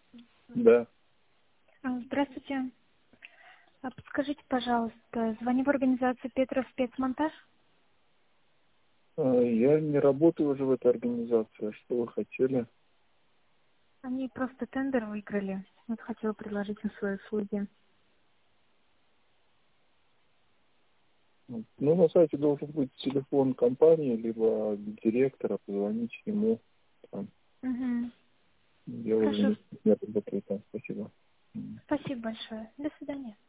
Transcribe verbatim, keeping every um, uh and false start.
Да. А, Здравствуйте. А, Подскажите, пожалуйста, звоню в организацию Петров спецмонтаж. А, Я не работаю уже в этой организации. А что вы хотели? Они просто тендер выиграли. Вот хотела предложить им свои услуги. Ну, на сайте должен быть телефон компании, либо директора, позвоните ему. Там. Угу. Я уже Хорошо. не, не работаю там. Спасибо. Спасибо большое. До свидания.